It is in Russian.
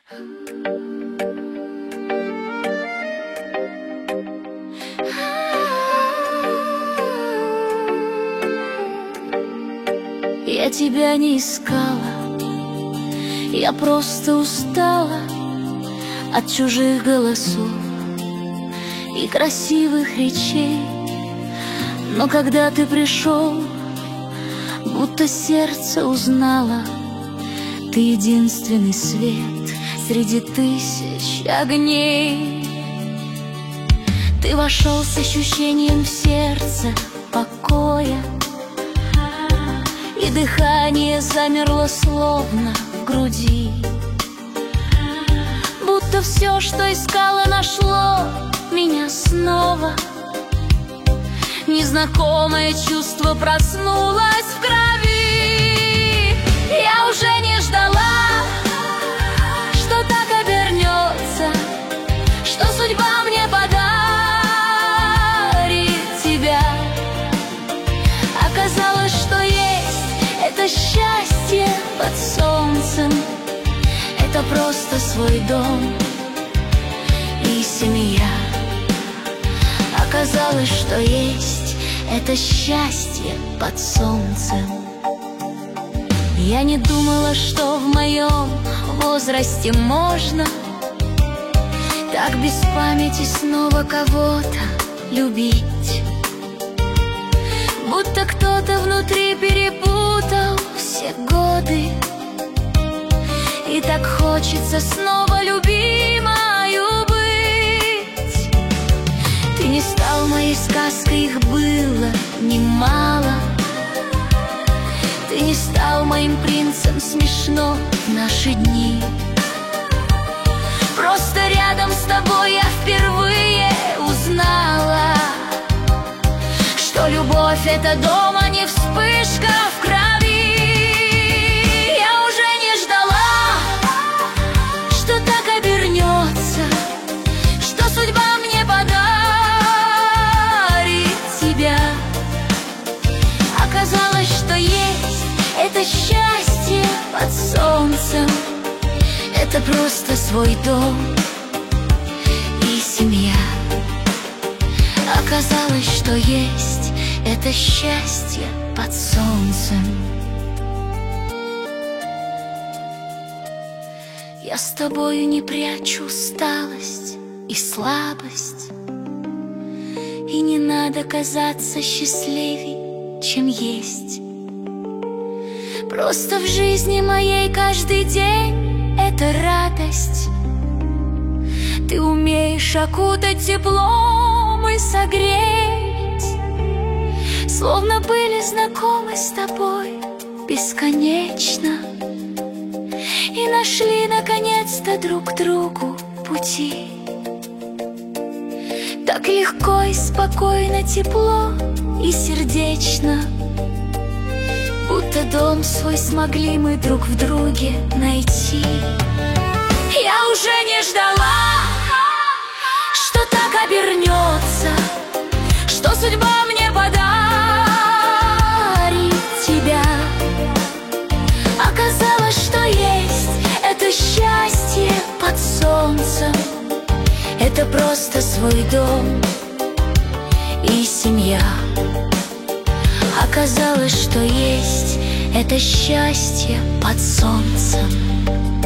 Я тебя не искала, я просто устала от чужих голосов и красивых речей. Но когда ты пришел, будто сердце узнало, ты единственный свет среди тысяч огней. Ты вошел с ощущением в сердце покоя, и дыхание замерло словно в груди. Будто все, что искала, нашло меня снова. Незнакомое чувство проснулось в крови. Я уже не ждала, что так обернется, что судьба мне подарит тебя. Оказалось, что есть это счастье под солнцем, это просто свой дом и семья. Оказалось, что есть это счастье под солнцем. Я не думала, что в моем возрасте можно так без памяти снова кого-то любить. Будто кто-то внутри перепутал все годы, и так хочется снова любимою быть. Ты не стал моей сказкой, их было немало. Ты не стал моим принцем, смешно в наши дни. Просто рядом с тобой я впервые узнала, что любовь — это дом, а не вспышка в крови. Я уже не ждала, что так обернется, что судьба мне подарит тебя. Оказалось, что есть это счастье под солнцем, это просто свой дом и семья. Оказалось, что есть это счастье под солнцем. Я с тобою не прячу усталость и слабость, и не надо казаться счастливей, чем есть. Просто в жизни моей каждый день — это радость. Ты умеешь окутать теплом и согреть, словно были знакомы с тобой бесконечно, и нашли наконец-то друг к другу пути. Так легко и спокойно, тепло и сердечно, будто дом свой смогли мы друг в друге найти. Я уже не ждала, что так обернется, что судьба мне подарит тебя. Оказалось, что есть это счастье под солнцем, это просто свой дом и семья. Оказалось, что есть это счастье под солнцем.